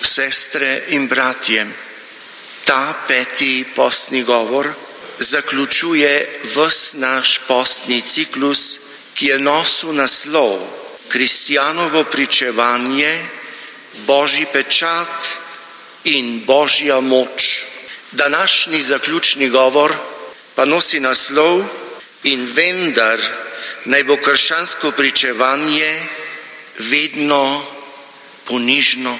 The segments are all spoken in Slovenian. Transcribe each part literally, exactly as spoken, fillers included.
Sestre in bratje, ta peti postni govor zaključuje ves naš postni ciklus, ki je nosil naslov Kristjanovo pričevanje, Božji pečat in Božja moč. Današnji zaključni govor pa nosi naslov In vendar naj bo krščansko pričevanje vedno ponižno.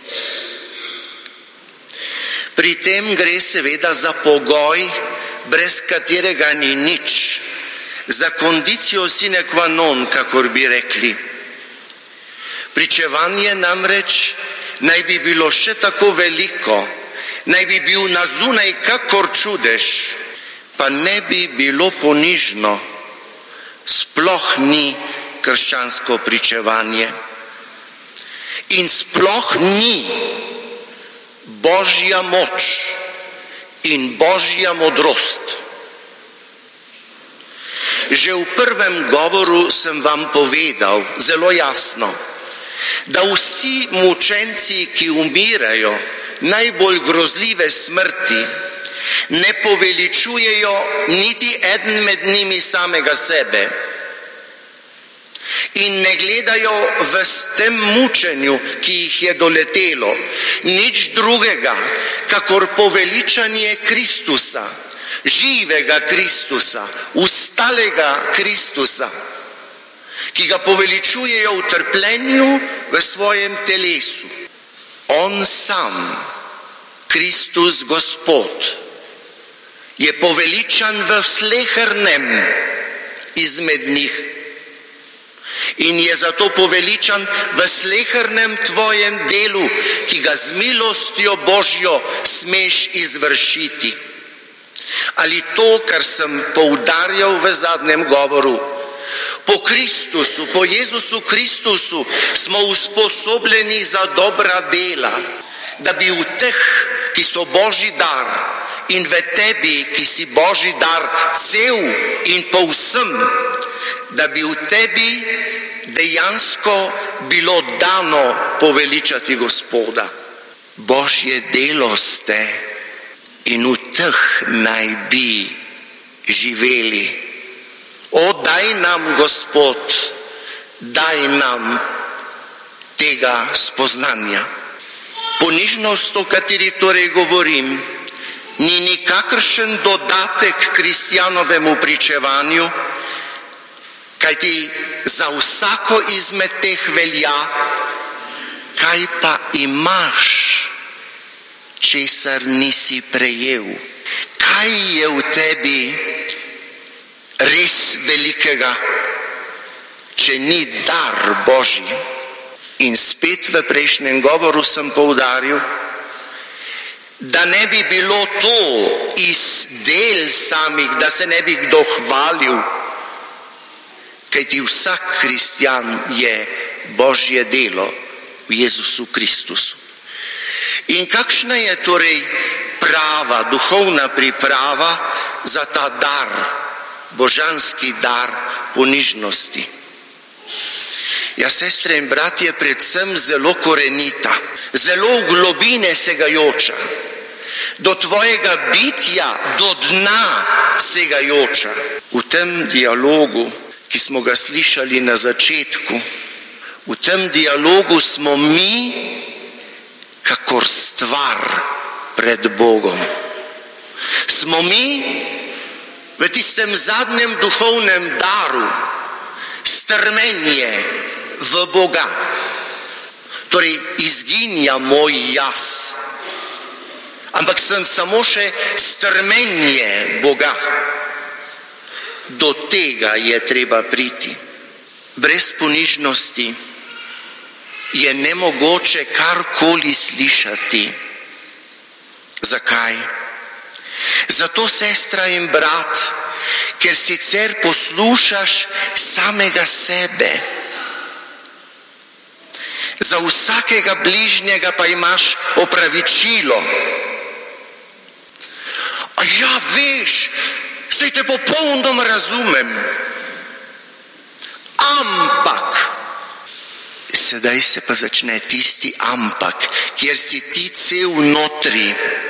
Pri tem gre seveda za pogoj, brez katerega ni nič, za conditio sine qua non, kakor bi rekli. Pričevanje namreč naj bi bilo še tako veliko, naj bi bil na zunaj kakor čudež, pa ne bi bilo ponižno, sploh ni krščansko pričevanje. In sploh ni Božja moč in Božja modrost. Že v prvem govoru sem vam povedal zelo jasno, da vsi mučenci, ki umirajo najbolj grozljive smrti, ne poveličujejo niti eden med njimi samega sebe in ne gledajo v tem mučenju, ki jih je doletelo, nič drugega, kakor poveličanje Kristusa, živega Kristusa, ustalega Kristusa, ki ga poveličujejo v trpljenju v svojem telesu. On sam, Kristus Gospod, je poveličan v slehernem izmed njih in je zato poveličan v slehernem tvojem delu, ki ga z milostjo Božjo smeš izvršiti. Ali to, kar sem poudarjal v zadnjem govoru, po Kristusu, po Jezusu Kristusu smo usposobljeni za dobra dela, da bi v teh, ki so Božji dar, in v tebi, ki si Božji dar cel in povsem, da bi v tebi dejansko bilo dano poveličati Gospoda. Božje delo ste in v teh naj bi živeli. O, daj nam, Gospod, daj nam tega spoznanja. Ponižnost, o kateri torej govorim, ni nikakršen dodatek kristjanovemu pričevanju, kajti za vsako izmed teh velja, kaj pa imaš, česar nisi prejel. Kaj je v tebi res velikega, če ni dar Božji? In spet v prejšnjem govoru sem poudaril, da ne bi bilo to iz del samih, da se ne bi kdo hvalil, kajti vsak kristjan je Božje delo v Jezusu Kristusu. In kakšna je torej prava, duhovna priprava za ta dar, božanski dar ponižnosti? Ja, sestre in bratje, predvsem zelo korenita, zelo v globine segajoča, do tvojega bitja, do dna segajoča. V tem dialogu, ki smo ga slišali na začetku, v tem dialogu smo mi kakor stvar pred Bogom. Smo mi v tistem zadnjem duhovnem daru, strmenje v Boga. Torej, izginja moj jaz, ampak sem samo še strmenje Boga. Do tega je treba priti. Brez ponižnosti je nemogoče karkoli slišati. Zakaj? Zato, sestra in brat, ker sicer poslušaš samega sebe. Za vsakega bližnjega pa imaš opravičilo. A ja, veš, saj te popolnoma razumem. Ampak, Sedaj se pa začne tisti ampak, kjer si ti cel notri.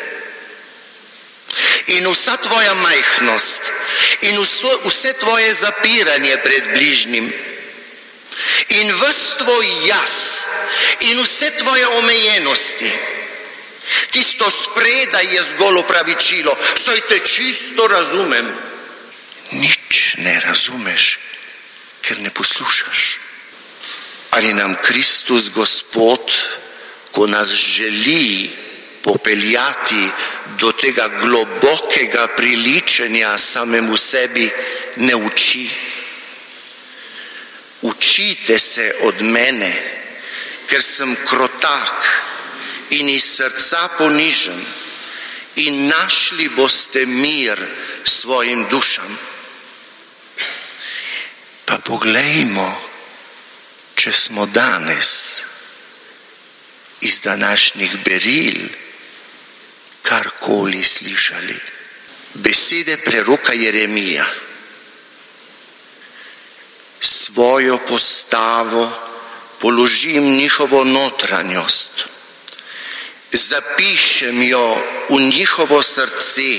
In vsa tvoja majhnost, in vso, vse tvoje zapiranje pred bližnjim, in ves tvoj jaz, in vse tvoje omejenosti, tisto spredaj je zgolj opravičilo, saj te čisto razumem. Nič ne razumeš, ker ne poslušaš. Ali nam Kristus Gospod, ko nas želi popeljati do tega globokega priličenja samemu sebi, ne uči. Učite se od mene, ker sem krotak in iz srca ponižen, in našli boste mir svojim dušam. Pa poglejmo, če smo danes iz današnjih beril karkoli slišali. Besede preroka Jeremija. Svojo postavo položim njihovo notranjost, zapišem jo v njihovo srce,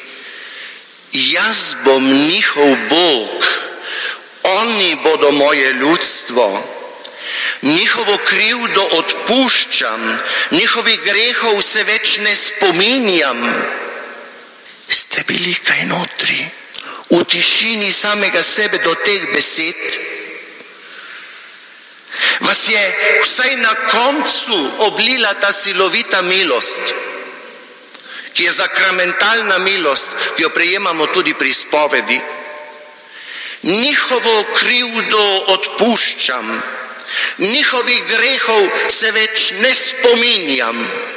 jaz bom njihov Bog, oni bodo moje ljudstvo, njihovo krivdo odpuščam, njihovih grehov se več ne spominjam. Ste bili kaj notri, v tišini samega sebe do teh besed? Vas je vsaj na koncu oblila ta silovita milost, ki je sakramentalna milost, ki jo prejemamo tudi pri spovedi? Njihovo krivdo odpuščam, njihovih grehov se več ne spominjam.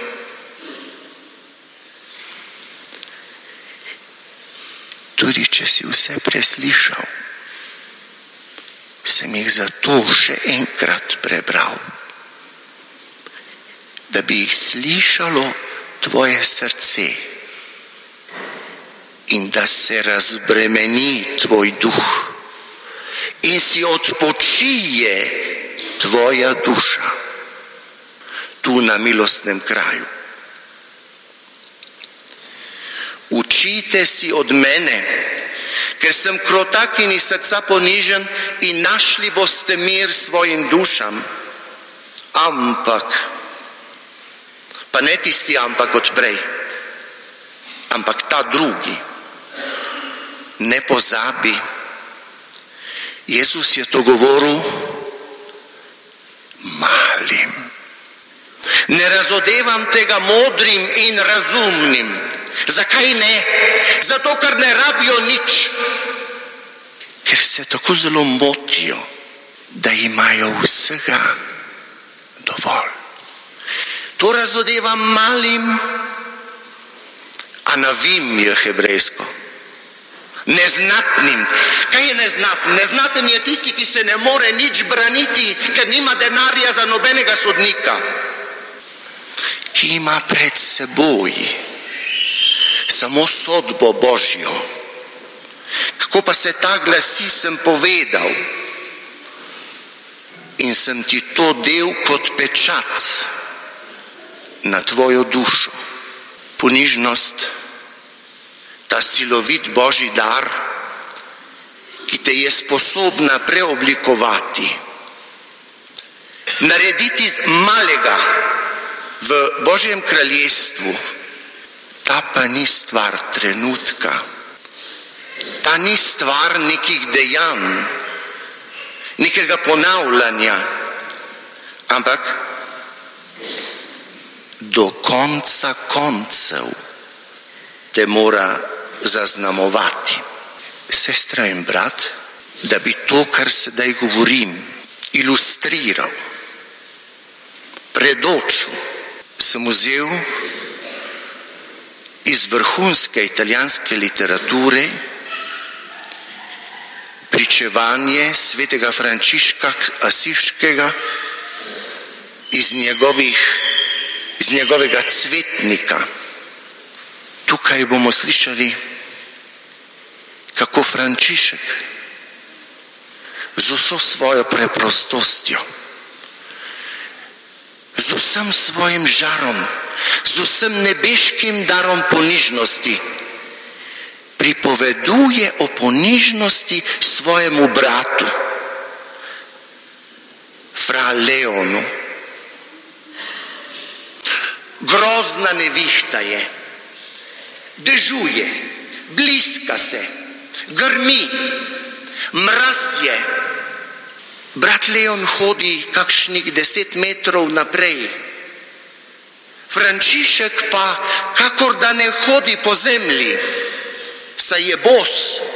Tudi če si vse preslišal, sem jih zato še enkrat prebral, da bi jih slišalo tvoje srce in da se razbremeni tvoj duh in si odpočije tvoja duša tu na milostnem kraju. Učite si od mene, ker sem krotak in iz srca ponižen, in našli boste mir svojim dušam. Ampak, pa ne tisti ampak od prej, ampak ta drugi. Ne pozabi, Jezus je to govoril malim. Ne razodevam tega modrim in razumnim. Zakaj ne? Zato, ker ne rabijo nič. Ker se tako zelo motijo, da imajo vsega dovolj. To razodevam malim, anavim je hebrejsko. Neznatnim. Kaj je neznaten? Neznaten je tisti, ki se ne more nič braniti, ker nima denarja za nobenega sodnika. Ki ima pred seboj samo sodbo Božjo. Kako pa se ta glasi, sem povedal, in sem ti to del kot pečat na tvojo dušo. Ponižnost, ta silovit Božji dar, ki te je sposobna preoblikovati, narediti malega v Božjem kraljestvu. Ta pa ni stvar trenutka, ta ni stvar nekih dejanj, nekega ponavljanja, ampak do konca koncev te mora zaznamovati. Sestra in brat, da bi to, kar sedaj govorim, ilustriral, predočil, sem vzel iz vrhunske italijanske literature pričevanje svetega Frančiška Asiškega iz, njegovih, iz njegovega cvetnika. Tukaj bomo slišali, kako Frančišek z vso svojo preprostostjo z vsem svojim žarom, z vsem nebeškim darom ponižnosti, pripoveduje o ponižnosti svojemu bratu, fra Leonu. Grozna nevihta je, dežuje, bliska se, grmi, mraz je. Brat Leon hodi kakšnih deset metrov naprej. Frančišek pa, kakor da ne hodi po zemlji, saj je bos.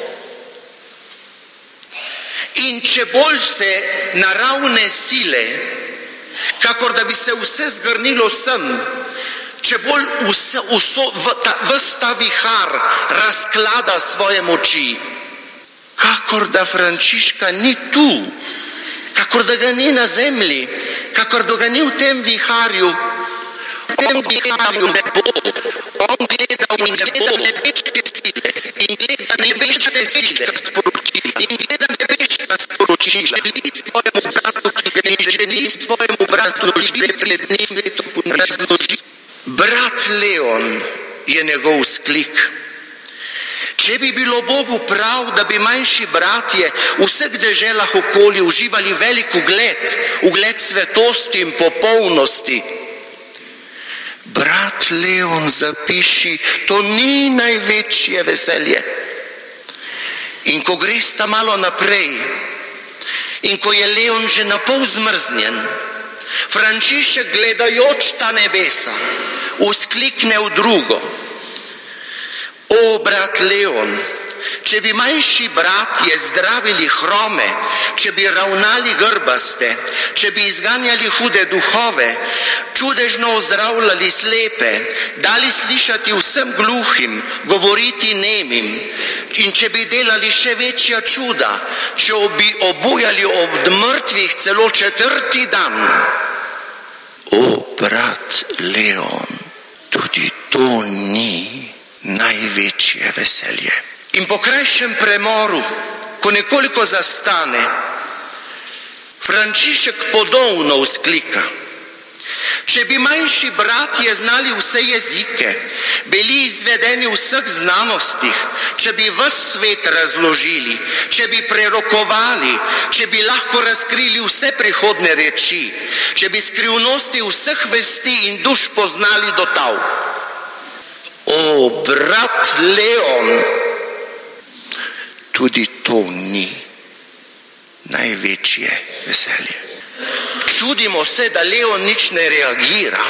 In če bolj se naravne sile, kakor da bi se vse zgrnilo sem, če bolj vse, vso, vsta vihar razklada svoje moči, kakor da Frančiška ni tu, kakor da ga ni na zemlji, kakor da ga ni v tem viharju, v tem viharju ne bo. On gleda v nebo nebeške sile in gleda nebeške sile sporočila in gleda nebeška sporočila. Želi svojemu bratu, ki ga ne želi svojemu bratu, ki gre pred njim svetu razloži. Brat Leon je njegov sklik. Če bi bilo Bogu prav, da bi manjši bratje v vseh deželah okoli uživali velik ugled, ugled svetosti in popolnosti, brat Leon zapiši, to ni največje veselje. In ko greš ta malo naprej, in ko je Leon že napol zmrznjen, Frančišek gledajoč ta nebesa, vzklikne v drugo. O, brat Leon, če bi manjši bratje zdravili hrome, če bi ravnali grbaste, če bi izganjali hude duhove, čudežno ozdravljali slepe, dali slišati vsem gluhim, govoriti nemim, in če bi delali še večja čuda, če bi obujali od mrtvih celo četrti dan. O, brat Leon, tudi to ni največje veselje. In po krajšem premoru, ko nekoliko zastane, Frančišek ponovno vzklika. Če bi manjši bratje znali vse jezike, bili izvedeni v vseh znanostih, če bi ves svet razložili, če bi prerokovali, če bi lahko razkrili vse prihodne reči, če bi skrivnosti vseh vesti in duš poznali do tal. O, brat Leon, tudi to ni največje veselje. Čudimo se, da Leon nič ne reagira.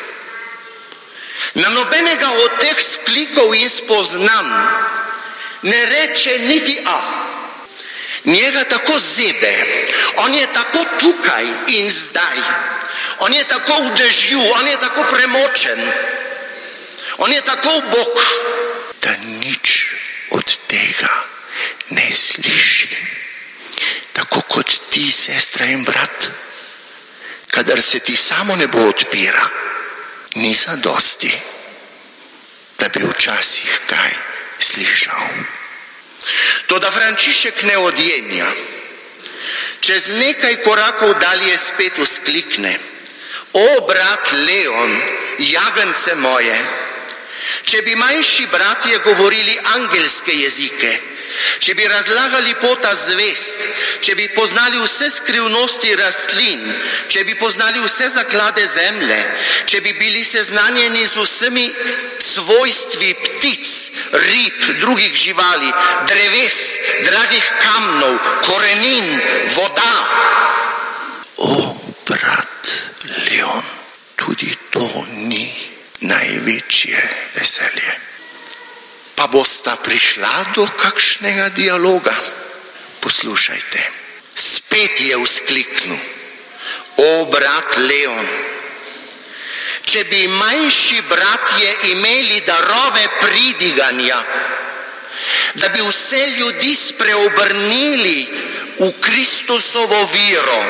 Na nobenega od teh sklikov in spoznam ne reče niti a. Njega tako zebe, on je tako tukaj in zdaj, on je tako v dežju, on je tako premočen, on je tako v bok, da nič od tega ne sliši. Tako kot ti, sestra in brat, kadar se ti samo nebo odpira, ni zadosti, da bi včasih kaj slišal. Toda Frančišek ne odjenja. Čez nekaj korakov dalje spet vzklikne. O, brat Leon, jagance moje, če bi manjši bratje govorili angelske jezike, če bi razlagali pota zvest, če bi poznali vse skrivnosti rastlin, če bi poznali vse zaklade zemlje, če bi bili seznanjeni z vsemi svojstvi ptic, rib, drugih živali, dreves, dragih kamnov, korenin, voda. O, brat Leon, tudi to ni največje veselje. Pa bosta prišla do kakšnega dialoga? Poslušajte. Spet je vzkliknil. O, brat Leon, če bi manjši bratje imeli darove pridiganja, da bi vse ljudi spreobrnili v Kristusovo vero.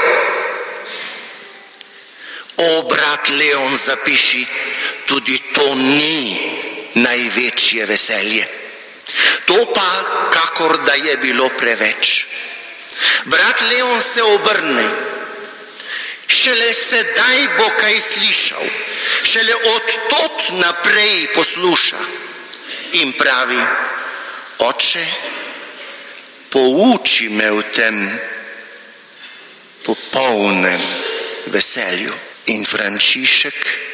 O, brat Leon, zapiši, tudi to ni največje veselje. To pa, kakor da je bilo preveč. Brat Leon se obrne Šele sedaj bo kaj slišal, šele od tod naprej posluša. In pravi: Oče, pouči me v tem popolnem veselju. In Frančišek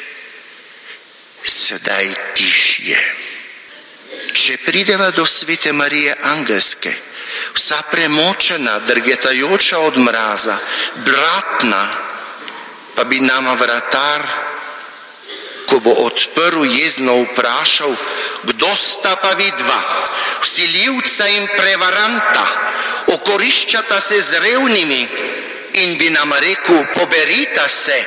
sedaj tišje. Če prideva do svete Marije Angelske, vsa premočena, drgetajoča od mraza, bratna, pa bi nama vratar, ko bo odprl, jezno vprašal: Kdo sta pa vidva? Vsiljivca in prevaranta, okoriščata se z revnimi, in bi nam rekel: Poberita se.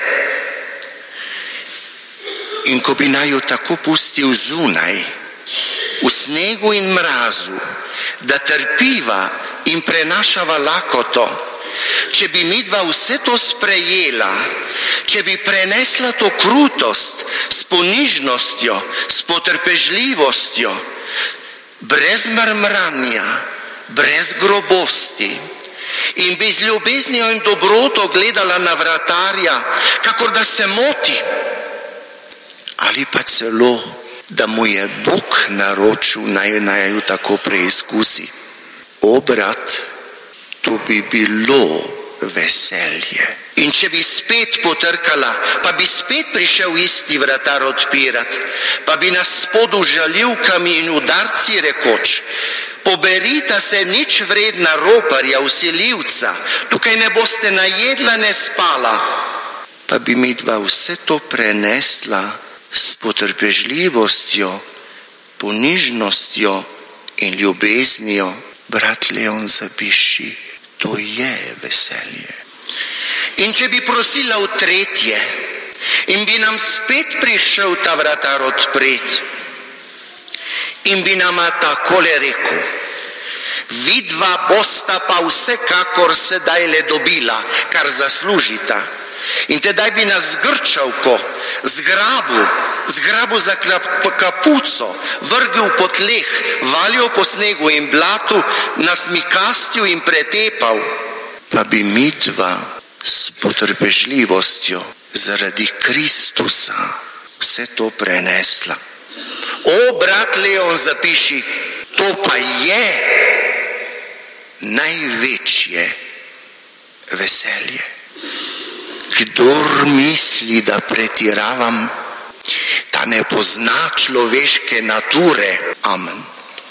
In ko bi naju tako pustil zunaj, v snegu in mrazu, da trpiva in prenašava lakoto, če bi midva vse to sprejela, če bi prenesla to krutost s ponižnostjo, s potrpežljivostjo, brez mrmranja, brez grobosti, in bi z ljubeznijo in dobroto gledala na vratarja, kakor da se moti, ali pa celo, da mu je Bog naročil, naj naj ju tako preizkusi. O, brat, to bi bilo veselje. In če bi spet potrkala, pa bi spet prišel isti vratar odpirat, pa bi nas spodu žaljivkami in udarci rekoč: Poberita se, nič vredna roparja, vsiljivca, tukaj ne boste najedla, ne spala. Pa bi midva vse to prenesla s potrpežljivostjo, ponižnostjo in ljubeznijo. Brat Leon, zapiši, to je veselje. In če bi prosila v tretje, in bi nam spet prišel ta vratar odpret, in bi nama takole rekel: Vidva bosta pa vsekakor sedaj le dobila, kar zaslužita. In tedaj bi nas zgrčavko, zgrabu, zgrabu za kapuco, vrgel po tleh, valil po snegu in blatu, nas mikastil in pretepal. Pa bi midva s potrpežljivostjo zaradi Kristusa vse to prenesla. O, brat Leon, zapiši, to pa je največje veselje. Kdor misli, da pretiravam, ta ne pozna človeške nature. Amen.